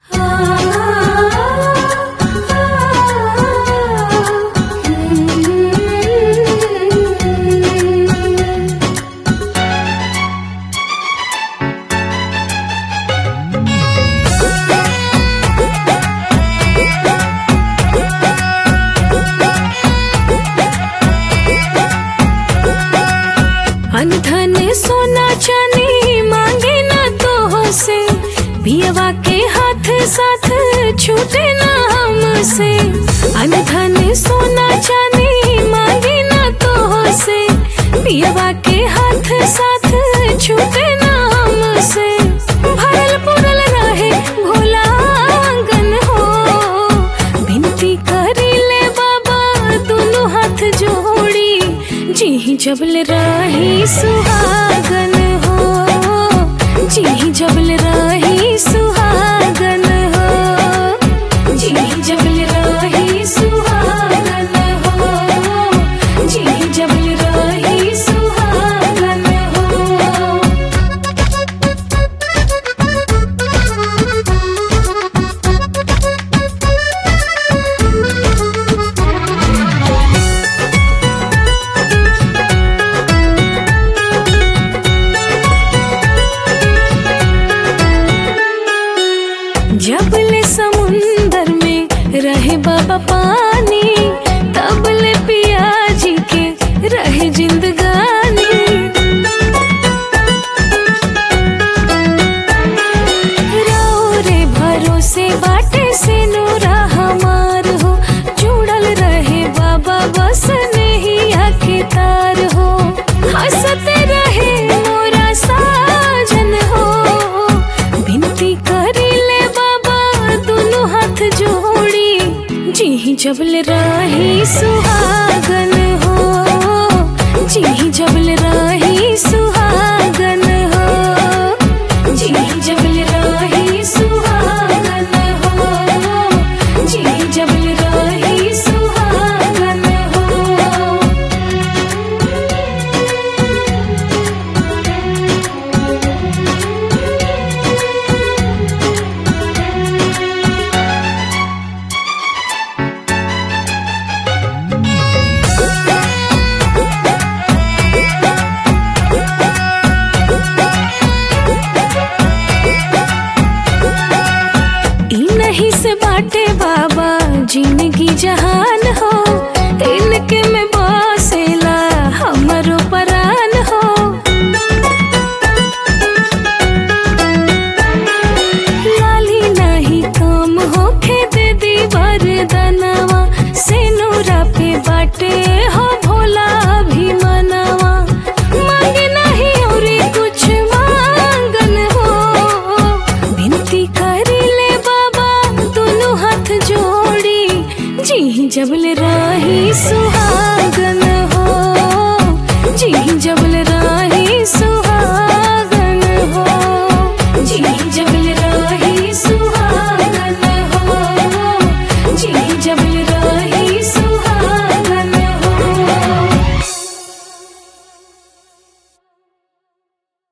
अनधन सोना चांदी मांगे ना तो से, पियवा के हाथ साथ छूटे ना हमसे। अनधन सोना चांदी मांगे ना तो से, पियवा के हाथ साथ छूटे ना हमसे। भरल पुरल रहे भोला आंगन हो, विनती करी ले बाबा दोनों हाथ जोड़ी। जी जबल रही सुहागन हो, जी जबल रही सुहागन हो, जी जबल रही सुहागन हो, जी जबल रही सुहागन हो। जबले समुंदर में रहे बाबा पानी, तबले पिया जी के रहे जिंदगानी। राव रे भरोसे बाटे से नूरा हमार हो, जुड़ल रहे बाबा बस नहीं आखे तार हो। हंसते रहे मोरा साजन हो, विनती करी ले दोनों हाथ जोड़ी। जी जबल रही सुहागन हो, जी जबल रही सुहागन हो, जी जबल रही सुहागन हो, जी जबल रही सुहागन हो। नहीं से बाटे बाबा जिंदगी जहान हो, इनके में बसेला हमरो परान हो। लाली नहीं काम होके दे दी वरदानवा, से नूरा पे बाटे हो भोला भी मनवा। मांगे नहीं और कुछ मांगन हो, विनती करी ले दोनों हाथ जोड़ी। जी जबल रही सुहागन हो, जी जबल